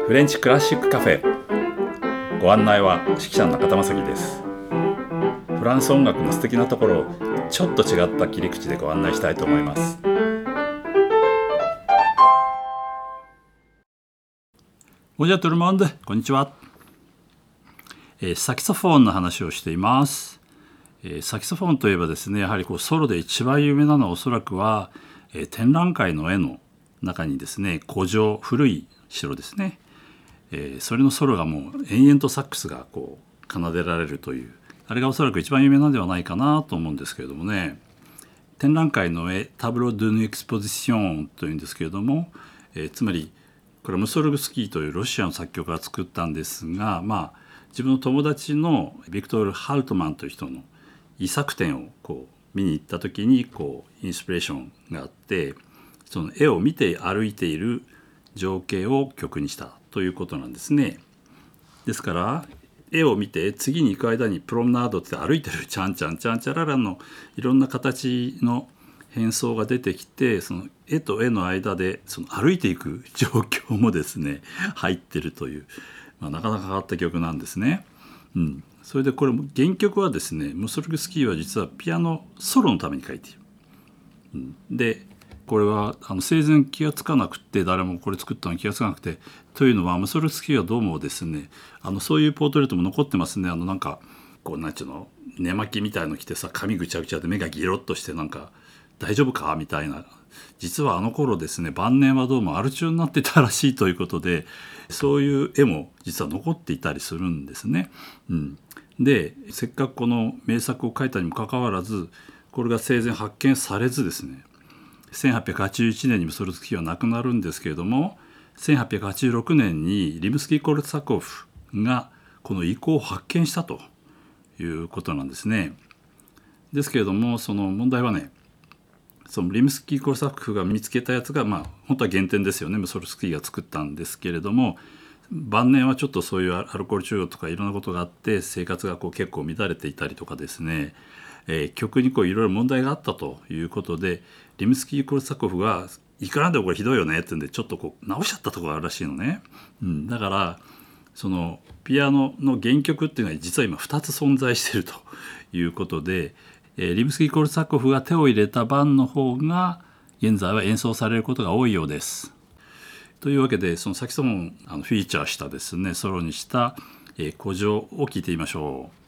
フレンチクラシックカフェ、ご案内は指揮者の中田正樹です。フランス音楽の素敵なところをちょっと違った切り口でご案内したいと思います。ボンジュールトゥルモンド、こんにちは。サキソフォンの話をしています。サキソフォンといえばですね、やはりソロで一番有名なのはおそらくは、展覧会の絵の中にですね、古城、古い城ですね、それのソロがもう延々とサックスが奏でられるという、あれがおそらく一番有名なんではないかなと思うんですけれどもね。展覧会の絵、タブロ・ドゥヌ・エクスポジションというんですけれども、つまりこれはムソルグスキーというロシアの作曲家が作ったんですが、自分の友達のビクトール・ハルトマンという人の遺作展を見に行った時にインスピレーションがあって、その絵を見て歩いている情景を曲にしたということなんですね。ですから絵を見て次に行く間にプロムナードって歩いてるチャンチャンチャンチャララのいろんな形の変装が出てきて、その絵と絵の間でその歩いていく状況もですね入ってるという、なかなか変わった曲なんですね。それでこれも原曲はですね、ムソルグスキーは実はピアノソロのために書いている。でこれは生前気がつかなくて、誰もこれ作ったのに気がつかなくて、というのはムソルグスキーはどうもですね、そういうポートレートも残ってますね。なんかなんちゅうの、寝巻きみたいの着てさ、髪ぐちゃぐちゃで目がギロッとして、なんか大丈夫かみたいな。実は頃ですね、晩年はどうもアル中になってたらしいということで、そういう絵も実は残っていたりするんですね。でせっかくこの名作を書いたにもかかわらず、これが生前発見されずですね、1881年にムソルグスキーは亡くなるんですけれども、1886年にリムスキー・コルツァコフがこの遺構を発見したということなんですね。ですけれども、その問題はね、そのリムスキー・コルツァコフが見つけたやつが本当は原点ですよね。ムソルグスキーが作ったんですけれども、晩年はちょっとそういうアルコール中毒とかいろんなことがあって、生活が結構乱れていたりとかですね、曲にいろいろ問題があったということで、リムスキー・コルツァコフがいくらでもこれひどいよねって言うんで、ちょっと直しちゃったところがあるらしいのね。だからそのピアノの原曲っていうのは実は今2つ存在しているということで、リムスキー・コルツァコフが手を入れた版の方が現在は演奏されることが多いようです。というわけで、そのサキソフォンフィーチャーしたですね、ソロにした古城を聴いてみましょう。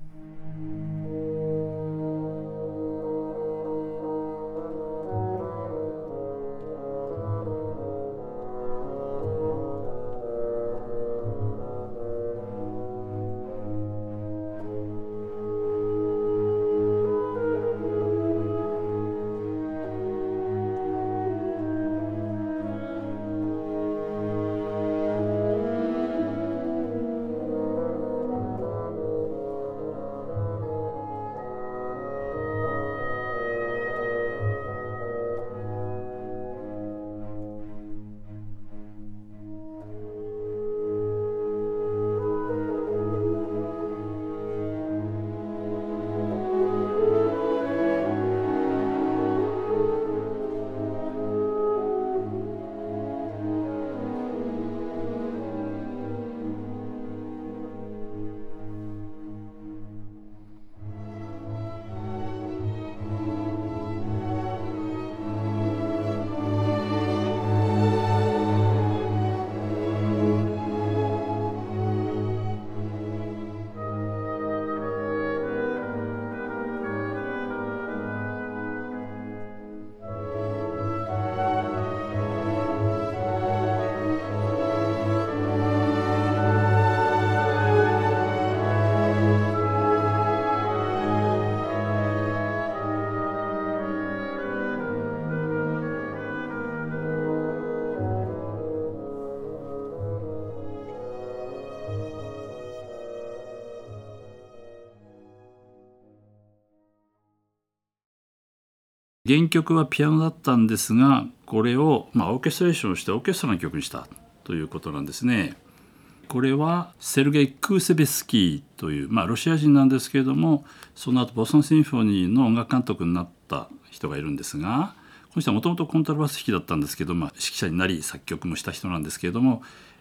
原曲はピアノだったんですが、これをオーケストレーションをしてオーケストラの曲にしたということなんですね。これはセルゲイ・クーセベスキーという、ロシア人なんですけれども、その後ボストンシンフォニーの音楽監督になった人がいるんですが、この人はもともとコントラバス弾きだったんですけど、指揮者になり作曲もした人なんですけれども、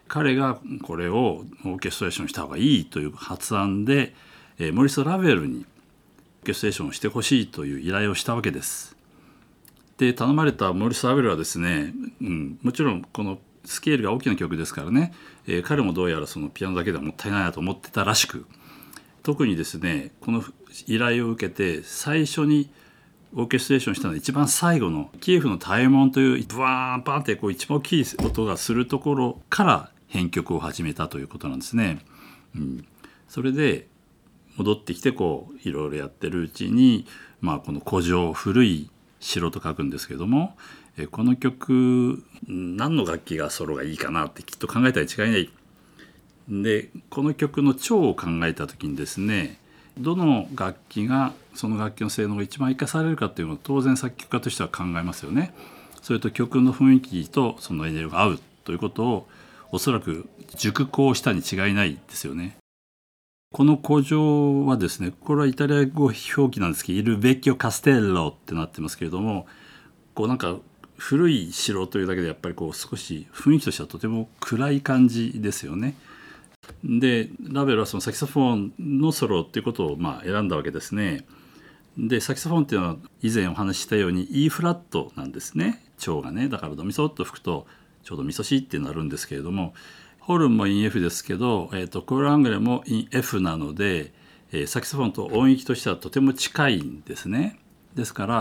彼がこれをオーケストレーションした方がいいという発案で、モリス・ラヴェルにオーケストレーションをしてほしいという依頼をしたわけです。で頼まれたモリス・ラヴェルはですね、もちろんこのスケールが大きな曲ですからね、彼もどうやらそのピアノだけではもったいないなと思ってたらしく、特にですねこの依頼を受けて最初にオーケストレーションしたのは一番最後のキエフの大衛門というブワーンパンってこう一番大きい音がするところから編曲を始めたということなんですね。それで戻ってきてこういろいろやってるうちに、この古城古い城と書くんですけども、この曲何の楽器がソロがいいかなってきっと考えたに違いない。でこの曲の調を考えた時にですね、どの楽器がその楽器の性能が一番生かされるかっていうのを当然作曲家としては考えますよね。それと曲の雰囲気とそのエネルギーが合うということをおそらく熟考したに違いないですよね。この古城はですね、これはイタリア語表記なんですけど、イル・ベッキオ・カステッロってなってますけれども、こうなんか古い城というだけでやっぱりこう少し雰囲気としてはとても暗い感じですよね。でラヴェルはそのサキソフォンのソロっていうことを選んだわけですね。でサキソフォンっていうのは以前お話ししたように E フラットなんですね、調がね。だからドミソッと吹くとちょうどミソシってなるんですけれども、ホルンも in F ですけど、コールアングレも in F なので、サキソフォンと音域としてはとても近いんですね。ですから、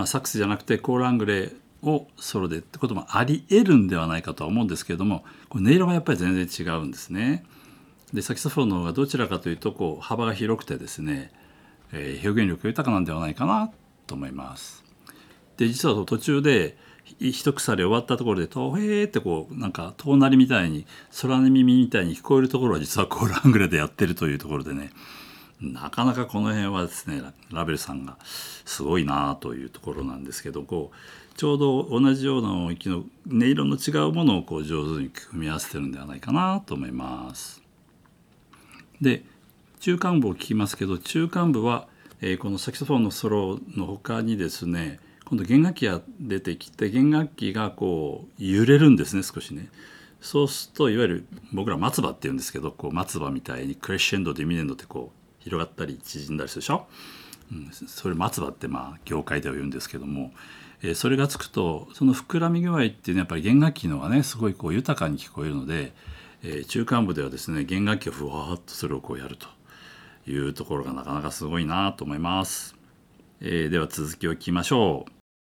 サックスじゃなくてコールアングレをソロでってこともあり得るんではないかとは思うんですけれども、これ音色がやっぱり全然違うんですね。でサキソフォンの方がどちらかというとこう幅が広くてですね、表現力が豊かなんではないかなと思います。で実は途中で一腐れ終わったところでトヘーってこうなんか遠鳴りみたいに空耳みたいに聞こえるところは実はコールアングレでやってるというところでね、なかなかこの辺はですねラベルさんがすごいなというところなんですけど、こうちょうど同じような音域の音色の違うものをこう上手に組み合わせてるんではないかなと思います。で中間部を聞きますけど、中間部は、このサキソフォンのソロの他にですね、今度弦楽器が出てきて弦楽器がこう揺れるんですね、少しね。そうするといわゆる僕ら松葉っていうんですけど、こう松葉みたいにクレッシェンドディミネンドってこう広がったり縮んだりするでしょ。それ松葉って業界では言うんですけども、それがつくとその膨らみ具合っていうのはやっぱり弦楽器のがねすごいこう豊かに聞こえるので、中間部ではですね弦楽器がふわっとそれをこうやるというところがなかなかすごいなと思います。では続きを聞きましょう。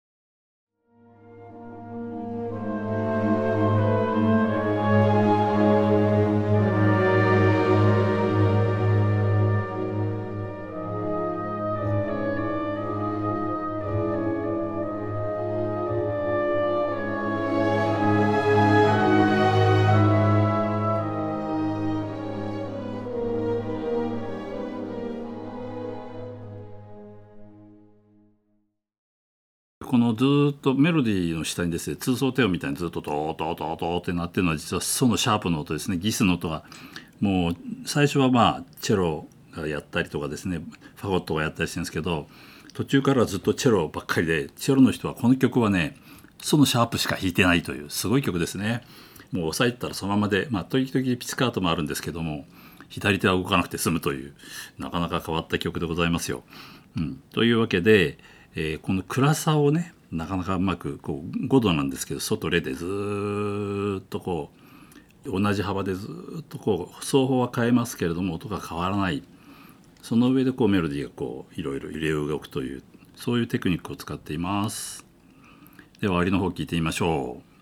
このずっとメロディーの下にですね通奏低音みたいにずっとトートートートーってなってるのは実はソのシャープの音ですね。ギスの音がもう最初はチェロがやったりとかですねファゴットがやったりしてるんですけど、途中からはずっとチェロばっかりで、チェロの人はこの曲はねソのシャープしか弾いてないというすごい曲ですね。もう押さえたらそのままで、時々ピチカートもあるんですけども左手は動かなくて済むというなかなか変わった曲でございますよ。というわけで、この暗さをねなかなかうまくこう5度なんですけどソとレでずっとこう同じ幅でずっとこう奏法は変えますけれども音が変わらない、その上でこうメロディーがこういろいろ揺れ動くというそういうテクニックを使っています。では終わりの方聞いてみましょう。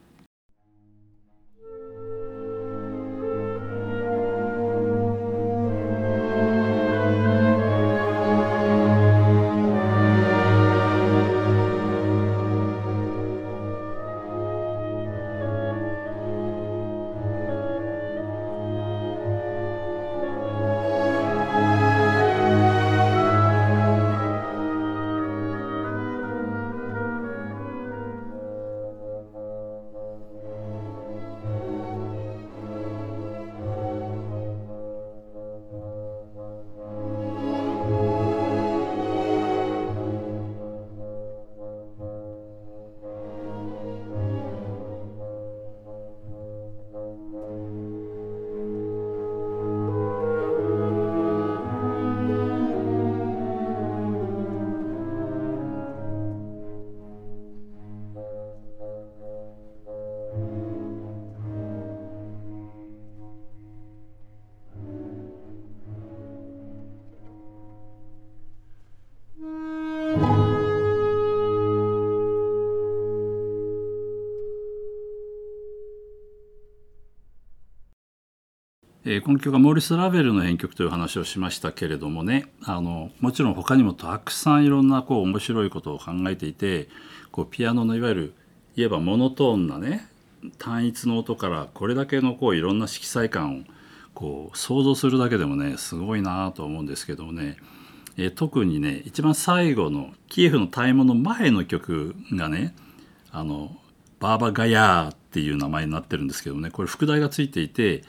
この曲はモーリス・ラヴェルの編曲という話をしましたけれどもね、もちろん他にもたくさんいろんな面白いことを考えていて、ピアノのいわゆる言えばモノトーンなね単一の音からこれだけのいろんな色彩感を想像するだけでもねすごいなと思うんですけどもね、特にね一番最後のキエフの大門の前の曲がねバーバガヤーっていう名前になってるんですけどね、これ副題がついていて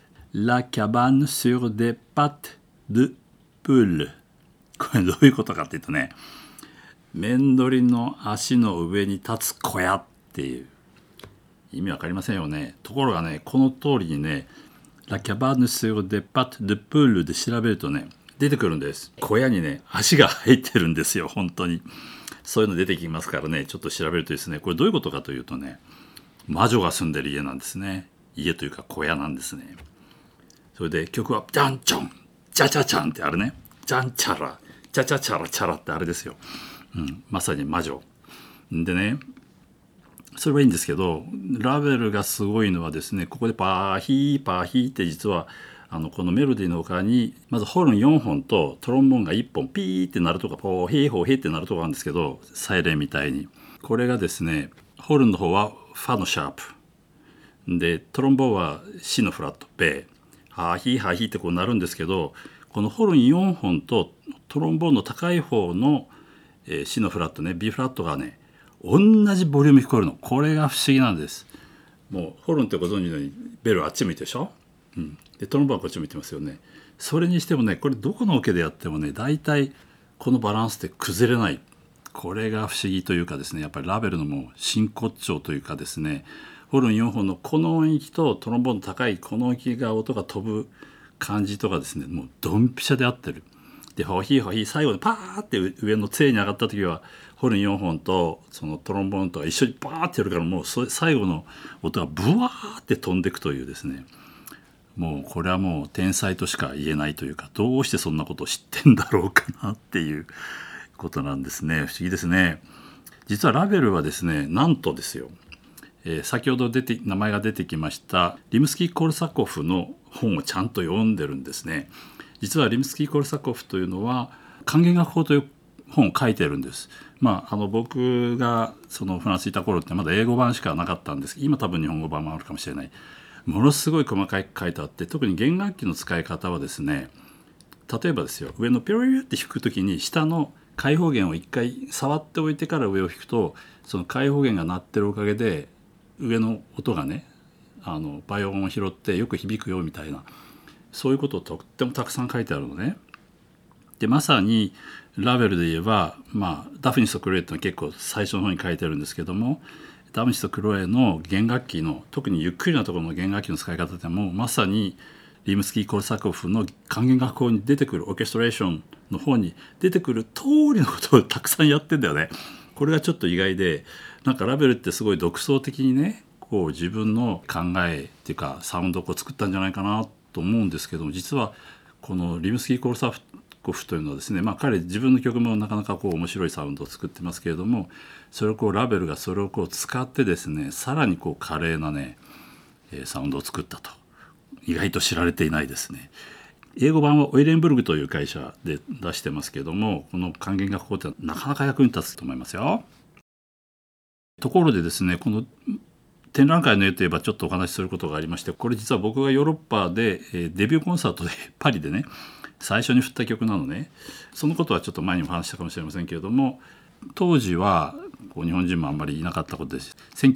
La cabane sur des pattes de poule。 これどういうことかっていうとね、面取りの足の上に立つ小屋っていう意味わかりませんよね。ところがねこの通りにね La cabane sur des pattes de poule で調べるとね出てくるんです。小屋にね足が生えてるんですよ。本当にそういうの出てきますからね、ちょっと調べるとですね、これどういうことかというとね、魔女が住んでる家なんですね。家というか小屋なんですね。それで曲はジャンチョンチャチャチャンってあれね、ジャンチャラチャチャチャラチャラってあれですよ、まさに魔女でね、それはいいんですけど、ラヴェルがすごいのはですね、ここでパーヒーパーヒーって実はこのメロディーの他にまずホルン4本とトロンボーンが1本ピーって鳴るとかポーヒーホーヒーって鳴るとかあるんですけど、サイレンみたいにこれがですね、ホルンの方はファのシャープで、トロンボーンはシのフラットベーハーヒーハーヒーってなるんですけど、このホルン4本とトロンボーンの高い方の、シのフラットね B フラットがね同じボリューム聞こえるの。これが不思議なんです。もうホルンってご存知のようにベルあっち向いてるでしょ、でトロンボーンはこっち向いてますよね。それにしてもねこれどこのオケでやってもね大体このバランスって崩れない。これが不思議というかですね、やっぱりラヴェルのもう真骨頂というかですね、ホルン4本のこの音域とトロンボーンの高いこの音域が音が飛ぶ感じとかですね、もうドンピシャで合ってる。でホヒーホヒー最後にパーって上の杖に上がった時はホルン4本とそのトロンボーンとか一緒にパーってやるから、もう最後の音がブワーって飛んでいくというですね、もうこれはもう天才としか言えないというか、どうしてそんなことを知ってんだろうかなっていうことなんですね。不思議ですね。実はラヴェルはですね、なんとですよ、先ほど名前が出てきましたリムスキー・コルサコフの本をちゃんと読んでるんですね。実はリムスキー・コルサコフというのは管弦楽法という本を書いてるんです。僕がそのフランスにいた頃ってまだ英語版しかなかったんですけど、今多分日本語版もあるかもしれない。ものすごい細かく書いてあって、特に弦楽器の使い方はですね、例えばですよ、上のピロリュって弾くときに下の開放弦を一回触っておいてから上を弾くと、その開放弦が鳴ってるおかげで上の音がね倍音を拾ってよく響くよみたいな、そういうことをとってもたくさん書いてあるのね。でまさにラヴェルで言えば、ダフニスとクロエってのは結構最初の方に書いてあるんですけども、ダフニスとクロエの弦楽器の特にゆっくりなところの弦楽器の使い方でもまさにリムスキー・コルサコフの管弦楽法に出てくるオーケストレーションの方に出てくる通りのことをたくさんやってんだよね。これがちょっと意外で、なんかラヴェルってすごい独創的にね自分の考えっていうかサウンドを作ったんじゃないかなと思うんですけども、実はこのリムスキー・コルサコフというのはですね、彼自分の曲もなかなか面白いサウンドを作ってますけれども、それをラヴェルがそれを使ってですね、さらに華麗なねサウンドを作ったと、意外と知られていないですね。英語版はオイレンブルグという会社で出してますけれども、この管弦楽法ってなかなか役に立つと思いますよ。ところでですね、この展覧会の絵といえばちょっとお話しすることがありまして、これ実は僕がヨーロッパでデビューコンサートでパリでね最初に振った曲なのね。そのことはちょっと前にも話したかもしれませんけれども、当時は日本人もあんまりいなかったことです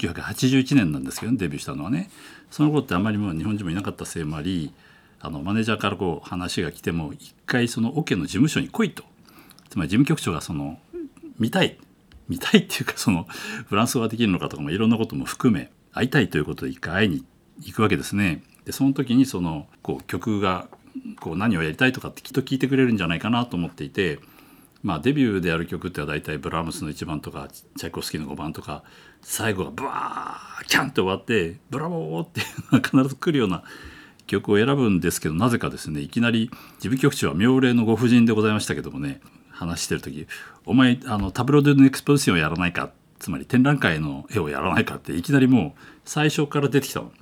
。1981年なんですけどね、デビューしたのはね。その頃ってあんまりもう日本人もいなかったせいもあり、マネージャーから話が来ても一回そのオケの事務所に来いと、つまり事務局長が見たいっていうか、フランス語ができるのかとかもいろんなことも含め会いたいということで一回会いに行くわけですね。でその時に曲が何をやりたいとかってきっと聞いてくれるんじゃないかなと思っていて、デビューでやる曲っては大体ブラームスの1番とかチャイコフスキーの5番とか、最後がブワーキャンって終わってブラボーっていうのが必ず来るような曲を選ぶんですけど、なぜかですねいきなり事務局長は妙齢のご婦人でございましたけどもね、話してる時お前タブロデュのエクスポジションをやらないか、つまり展覧会の絵をやらないかっていきなりもう最初から出てきたの。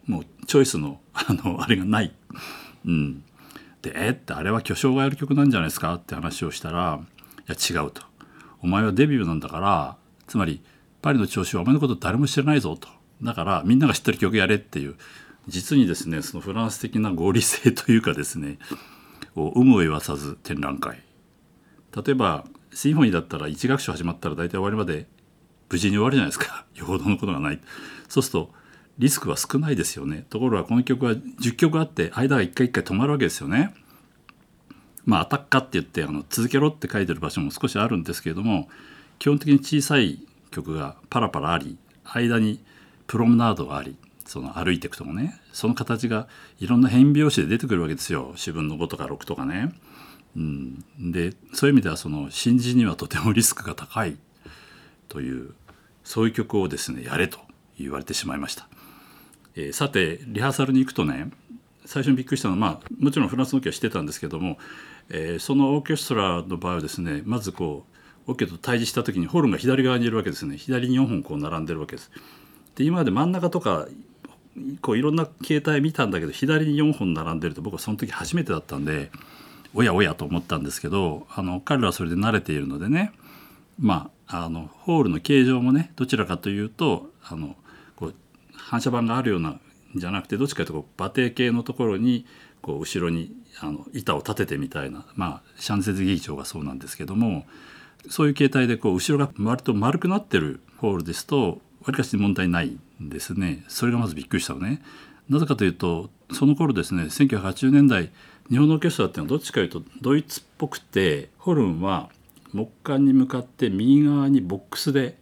もうチョイスのあれがない。でってあれは巨匠がやる曲なんじゃないですかって話をしたら、いや違うと、お前はデビューなんだから、つまりパリの聴衆はお前のこと誰も知らないぞと、だからみんなが知ってる曲やれっていう、実にですねそのフランス的な合理性というかですねを有無を言わさず展覧会。例えばシンフォニーだったら1楽章始まったら大体終わりまで無事に終わるじゃないですか。よほどのことがない。そうするとリスクは少ないですよね。ところがこの曲は10曲あって間が一回一回止まるわけですよね。アタッカーって言って続けろって書いてる場所も少しあるんですけれども、基本的に小さい曲がパラパラあり、間にプロムナードがあり、その歩いていくとかね、その形がいろんな変拍子で出てくるわけですよ。四分の5とか6とかね。でそういう意味ではその新人にはとてもリスクが高いという、そういう曲をですねやれと言われてしまいました。さてリハーサルに行くとね、最初にびっくりしたのは、もちろんフランスのオケはしてたんですけども、そのオーケストラの場合はですね、まずこうオケと対峙した時にホルンが左側にいるわけですね。左に4本こう並んでるわけです。で今まで真ん中とかこういろんな形態見たんだけど、左に4本並んでると僕はその時初めてだったんで、おやおやと思ったんですけど、彼らはそれで慣れているのでね、ホールの形状もねどちらかというとこう反射板があるようなじゃなくて、どっちかというと馬蹄形のところにこう後ろに板を立ててみたいな、シャンゼリゼ劇場がそうなんですけども、そういう形態でこう後ろが割と丸くなってるホールですとわりかし問題ないんですね。それがまずびっくりしたのね。なぜかというとその頃ですね、1980年代日本のオーケストラっていうのはどっちかというとドイツっぽくて、ホルンは木管に向かって右側にボックスで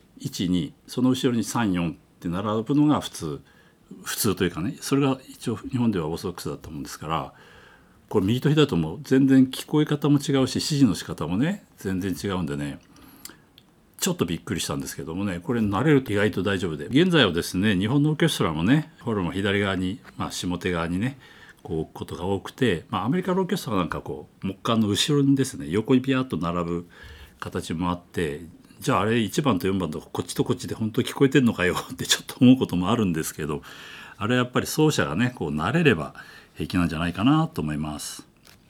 12、その後ろに34って並ぶのが普通というかね、それが一応日本ではオーソドックスだったもんですから、これ右と左だともう全然聞こえ方も違うし、指示の仕方もね全然違うんでね、ちょっとびっくりしたんですけどもね、これ慣れると意外と大丈夫で、現在はですね日本のオーケストラもねホルンを左側に、下手側にねこう置くことが多くて、アメリカのオーケストラなんかこう木管の後ろにですね横にピヤッと並ぶ形もあって、じゃああれ1番と4番とこっちとこっちで本当に聞こえてんのかよってちょっと思うこともあるんですけど、あれやっぱり奏者がねこう慣れれば平気なんじゃないかなと思います。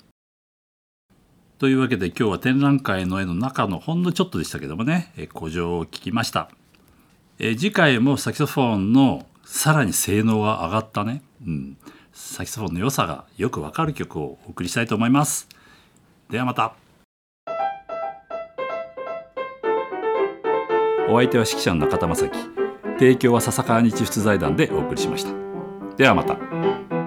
というわけで今日は展覧会の絵の中のほんのちょっとでしたけどもね、古城を聞きました。次回もサキソフォンのさらに性能が上がったね、サキソフォンの良さがよくわかる曲をお送りしたいと思います。ではまた。お相手は指揮者の中田正樹、提供は笹川日出財団でお送りしました。ではまた。